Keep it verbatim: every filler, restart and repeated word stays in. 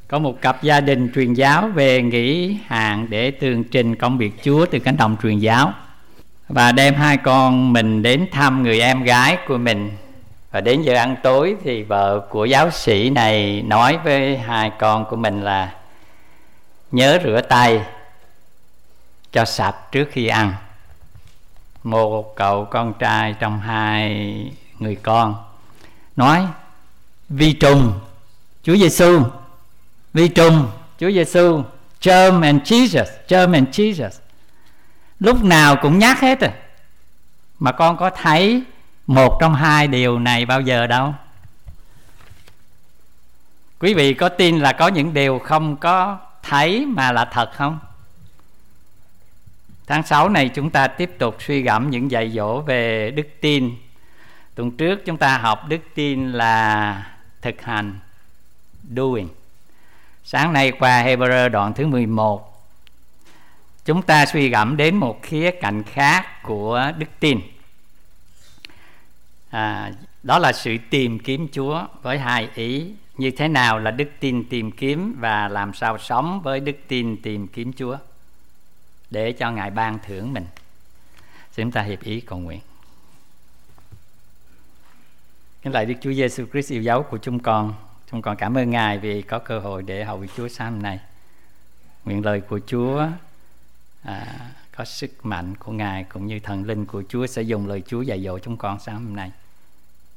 Có một cặp gia đình truyền giáo về nghỉ hạn để tường trình công việc Chúa từ cánh đồng truyền giáo, và đem hai con mình đến thăm người em gái của mình. Và đến giờ ăn tối thì vợ của giáo sĩ này nói với hai con của mình là nhớ rửa tay cho sạch trước khi ăn. Một cậu con trai trong hai người con nói: vi trùng Chúa Giêsu, vi trùng Chúa Giêsu, germ and Jesus, germ and Jesus. Lúc nào cũng nhắc hết rồi, mà con có thấy một trong hai điều này bao giờ đâu. Quý vị có tin là có những điều không có thấy mà là thật không? Tháng sáu này chúng ta tiếp tục suy gẫm những dạy dỗ về đức tin. Tuần trước chúng ta học đức tin là thực hành, doing. Sáng nay qua Hebrew đoạn thứ mười một, chúng ta suy gẫm đến một khía cạnh khác của đức tin. À, đó là sự tìm kiếm Chúa với hai ý: như thế nào là đức tin tìm kiếm, và làm sao sống với đức tin tìm kiếm Chúa để cho Ngài ban thưởng mình. Xin chúng ta hiệp ý cầu nguyện. Kính lạy Đức Chúa Giêsu Christ yêu dấu của chúng con, chúng con cảm ơn Ngài vì có cơ hội để hầu việc Chúa sáng hôm nay. Nguyện lời của Chúa à, có sức mạnh của Ngài cũng như thần linh của Chúa sẽ dùng lời Chúa dạy dỗ chúng con sáng hôm nay.